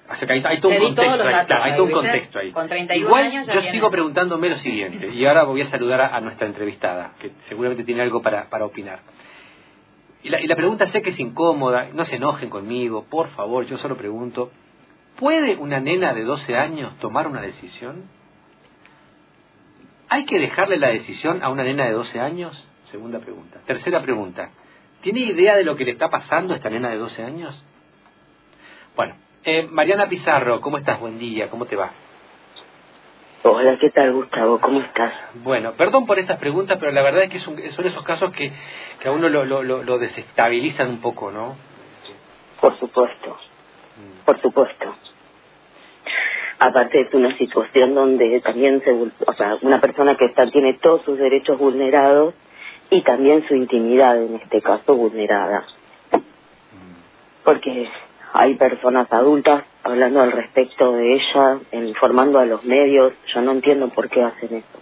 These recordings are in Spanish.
O sea, que hay todo un contexto ahí, claro, hay todo un contexto ahí. Con 31 Igual años ya yo viene. sigo preguntándome lo siguiente, y ahora voy a saludar a nuestra entrevistada, que seguramente tiene algo para opinar. Y la pregunta, sé que es incómoda, no se enojen conmigo, por favor, yo solo pregunto, ¿puede una nena de 12 años tomar una decisión? ¿Hay que dejarle la decisión a una nena de 12 años? Segunda pregunta. Tercera pregunta, ¿tiene idea de lo que le está pasando a esta nena de 12 años? Bueno, Mariana Pizarro, ¿cómo estás? Buen día, ¿cómo te va? Hola, ¿qué tal, Gustavo? ¿Cómo estás? Bueno, perdón por estas preguntas, pero la verdad es que son esos casos que a uno lo desestabilizan un poco, ¿no? Por supuesto, por supuesto. Aparte es una situación donde también una persona que tiene todos sus derechos vulnerados y también su intimidad, en este caso, vulnerada. Porque hay personas adultas hablando al respecto de ella, informando a los medios. Yo no entiendo por qué hacen eso.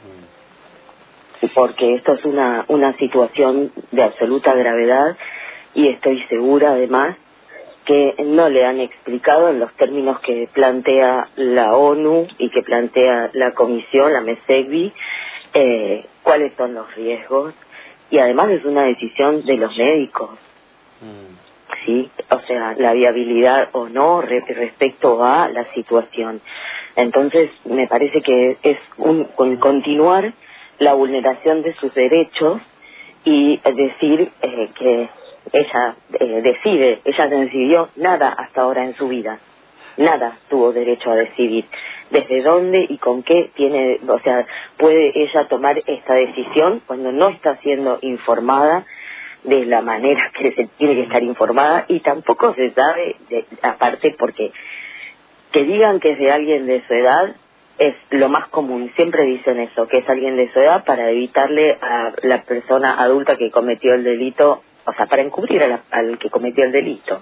Porque esto es una situación de absoluta gravedad y estoy segura además que no le han explicado en los términos que plantea la ONU y que plantea la Comisión, la MESECVI, cuáles son los riesgos, y además es una decisión de los médicos, ¿sí? O sea, la viabilidad o no respecto a la situación. Entonces, me parece que es continuar la vulneración de sus derechos y decir que ella decidió nada hasta ahora en su vida, nada tuvo derecho a decidir. Desde dónde y con qué puede ella tomar esta decisión cuando no está siendo informada de la manera que se tiene que estar informada, y tampoco se sabe, aparte, porque que digan que es de alguien de su edad es lo más común. Siempre dicen eso, que es alguien de su edad para evitarle a la persona adulta que cometió el delito, o sea, para encubrir al que cometió el delito.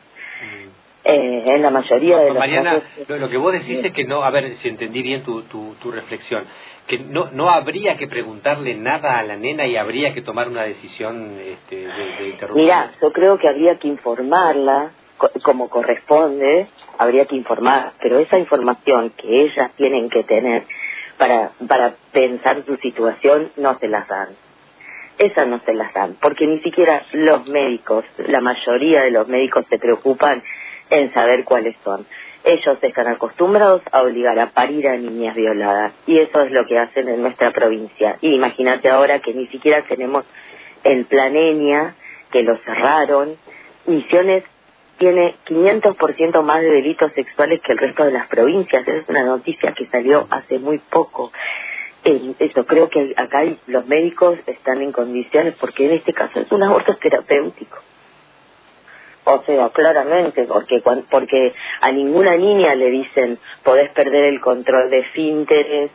En la mayoría de los Mariana, casos... lo que vos decís es que no, a ver si entendí bien tu reflexión, que no habría que preguntarle nada a la nena y habría que tomar una decisión de interrupción. Mira, yo creo que habría que informarla como corresponde, habría que informar, pero esa información que ellas tienen que tener para pensar su situación no se las dan. Esas no se las dan, porque ni siquiera los médicos, la mayoría de los médicos se preocupan en saber cuáles son. Ellos están acostumbrados a obligar a parir a niñas violadas, y eso es lo que hacen en nuestra provincia. Y imagínate ahora que ni siquiera tenemos el Plan ENIA, que lo cerraron. Misiones tiene 500% más de delitos sexuales que el resto de las provincias. Esa es una noticia que salió hace muy poco. Eso, creo que acá los médicos están en condiciones, porque en este caso es un aborto terapéutico. O sea, claramente, porque a ninguna niña le dicen podés perder el control de esfínteres,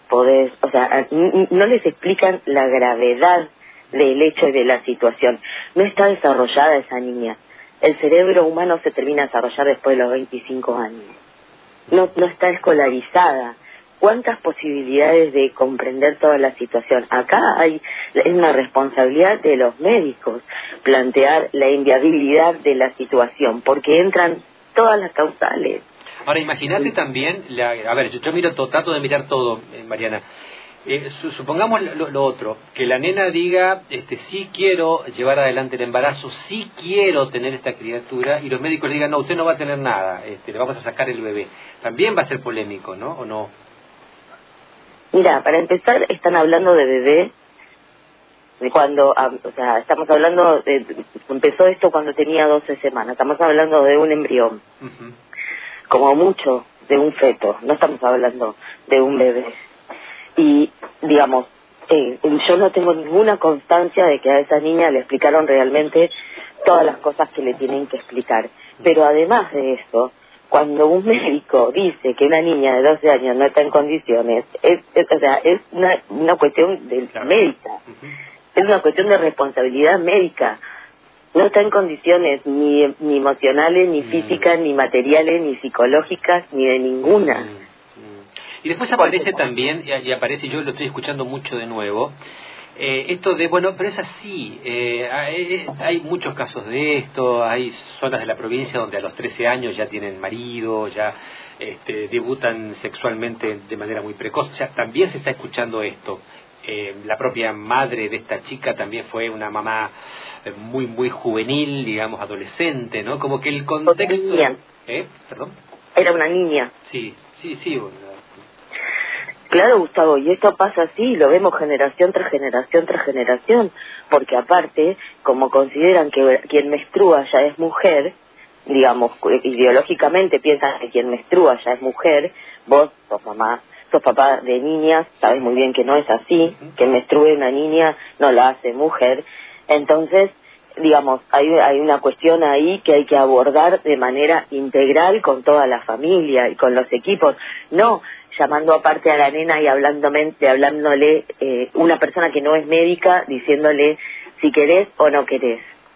no les explican la gravedad del hecho y de la situación. No está desarrollada esa niña. El cerebro humano se termina de desarrollar después de los 25 años. No está escolarizada. ¿Cuántas posibilidades de comprender toda la situación? Acá es una responsabilidad de los médicos plantear la inviabilidad de la situación, porque entran todas las causales. Ahora, imagínate también, yo trato de mirar todo, Mariana. Supongamos lo otro, que la nena diga, sí quiero llevar adelante el embarazo, sí quiero tener esta criatura, y los médicos le digan, no, usted no va a tener nada, le vamos a sacar el bebé. También va a ser polémico, ¿no? ¿O no? Mira, para empezar, están hablando de bebé estamos hablando empezó esto cuando tenía 12 semanas, estamos hablando de un embrión, como mucho de un feto, no estamos hablando de un bebé. Y, digamos, yo no tengo ninguna constancia de que a esa niña le explicaron realmente todas las cosas que le tienen que explicar. Pero además de eso, cuando un médico dice que una niña de 12 años no está en condiciones, es una cuestión médica. Es una cuestión de responsabilidad médica. No está en condiciones ni emocionales, ni físicas, ni materiales, ni psicológicas, ni de ninguna. Y después aparece también, y aparece, yo lo estoy escuchando mucho de nuevo, Esto de, bueno, pero es así, hay muchos casos de esto, hay zonas de la provincia donde a los 13 años ya tienen marido, ya debutan sexualmente de manera muy precoz, o sea, también se está escuchando esto. La propia madre de esta chica también fue una mamá muy juvenil, digamos, adolescente, ¿no? Como que el contexto... Niña. ¿Perdón? Era una niña. Sí. Claro, Gustavo, y esto pasa así, lo vemos generación tras generación tras generación, porque aparte, como consideran que quien menstrua ya es mujer, digamos, ideológicamente piensan que quien menstrua ya es mujer, vos sos mamá, sos papá de niñas, sabes muy bien que no es así, que menstrue una niña no la hace mujer, entonces, digamos, hay una cuestión ahí que hay que abordar de manera integral con toda la familia y con los equipos, no llamando aparte a la nena y hablándole una persona que no es médica, diciéndole si querés o no querés.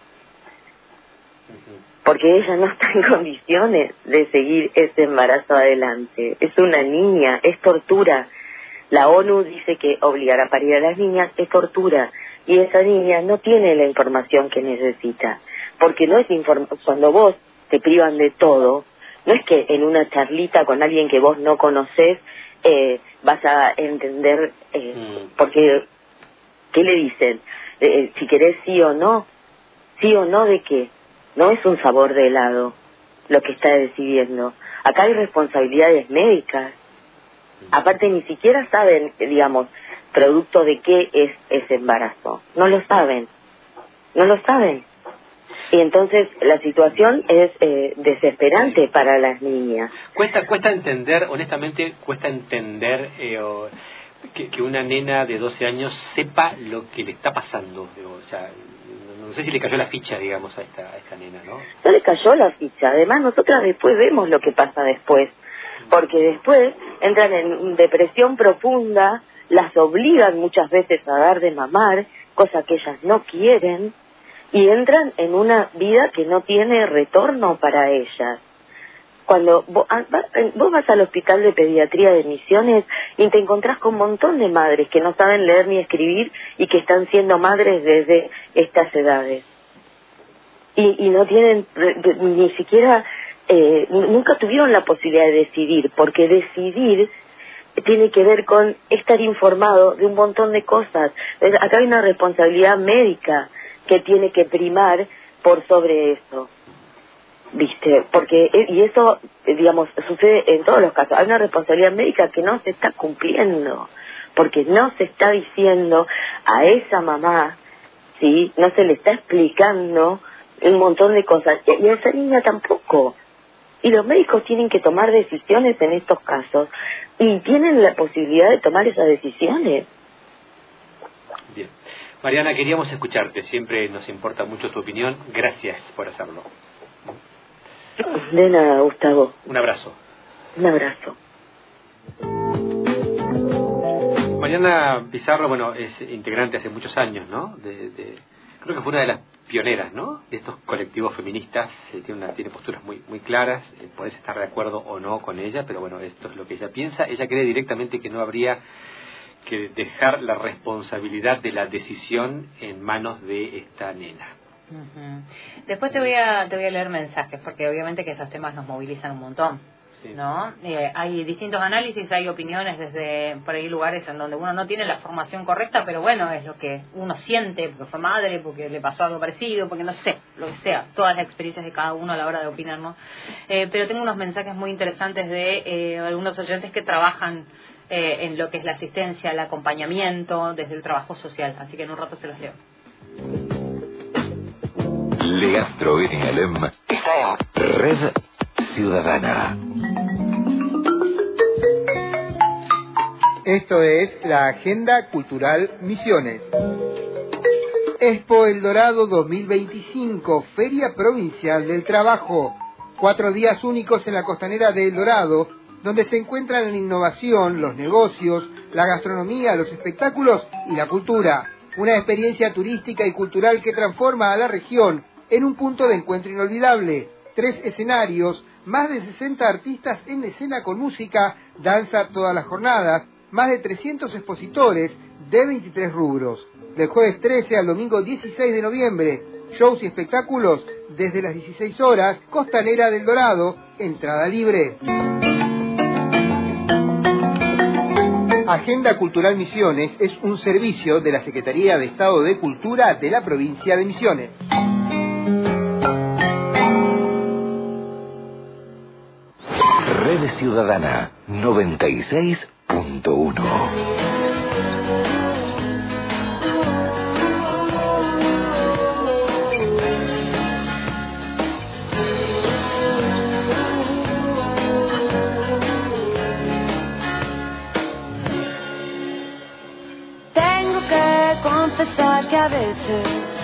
Porque ella no está en condiciones de seguir ese embarazo adelante. Es una niña, es tortura. La ONU dice que obligar a parir a las niñas es tortura. Y esa niña no tiene la información que necesita. Porque no es cuando vos te privan de todo, no es que en una charlita con alguien que vos no conocés vas a entender, porque, ¿qué le dicen? Si querés sí o no de qué, no es un sabor de helado lo que está decidiendo. Acá hay responsabilidades médicas. Aparte ni siquiera saben, digamos, producto de qué es ese embarazo. No lo saben. Y entonces la situación es desesperante para las niñas. Cuesta entender, honestamente, que una nena de 12 años sepa lo que le está pasando. O sea, no sé si le cayó la ficha, digamos, a esta nena, ¿no? No le cayó la ficha. Además, nosotras después vemos lo que pasa después. Porque después entran en depresión profunda, las obligan muchas veces a dar de mamar, cosa que ellas no quieren, y entran en una vida que no tiene retorno para ellas. Cuando vos vas al hospital de pediatría de Misiones y te encontrás con un montón de madres que no saben leer ni escribir y que están siendo madres desde estas edades. Y no tienen ni siquiera, nunca tuvieron la posibilidad de decidir, porque decidir tiene que ver con estar informado de un montón de cosas. Acá hay una responsabilidad médica que tiene que primar por sobre eso, ¿viste? Porque, y eso, digamos, sucede en todos los casos. Hay una responsabilidad médica que no se está cumpliendo, porque no se está diciendo a esa mamá, ¿sí? No se le está explicando un montón de cosas, y a esa niña tampoco. Y los médicos tienen que tomar decisiones en estos casos, y tienen la posibilidad de tomar esas decisiones. Bien. Mariana, queríamos escucharte, siempre nos importa mucho tu opinión, gracias por hacerlo. De nada, Gustavo. Un abrazo. Un abrazo. Mariana Pizarro, bueno, es integrante hace muchos años, ¿no? Creo que fue una de las pioneras, ¿no? De estos colectivos feministas, tiene posturas muy claras, podés estar de acuerdo o no con ella, pero bueno, esto es lo que ella piensa. Ella cree directamente que no habría que dejar la responsabilidad de la decisión en manos de esta nena. Después te voy a leer mensajes, porque obviamente que estos temas nos movilizan un montón, sí, ¿no? Hay distintos análisis, hay opiniones desde por ahí lugares en donde uno no tiene la formación correcta, pero bueno, es lo que uno siente, porque fue madre, porque le pasó algo parecido, porque no sé, lo que sea, todas las experiencias de cada uno a la hora de opinar, ¿no? Pero tengo unos mensajes muy interesantes de algunos oyentes que trabajan en lo que es la asistencia, el acompañamiento desde el trabajo social, así que en un rato se los leo. Leandro Benalem está en Red Ciudadana. Esto es la Agenda Cultural Misiones. Expo El Dorado 2025, Feria Provincial del Trabajo. 4 días únicos en la costanera de El Dorado, donde se encuentran la innovación, los negocios, la gastronomía, los espectáculos y la cultura. Una experiencia turística y cultural que transforma a la región en un punto de encuentro inolvidable. 3 escenarios, más de 60 artistas en escena con música, danza todas las jornadas, más de 300 expositores de 23 rubros. Del jueves 13 al domingo 16 de noviembre, shows y espectáculos desde las 16 horas, Costanera del Dorado, entrada libre. Agenda Cultural Misiones es un servicio de la Secretaría de Estado de Cultura de la provincia de Misiones. Red Ciudadana 96.1. Tengo que confesar que a veces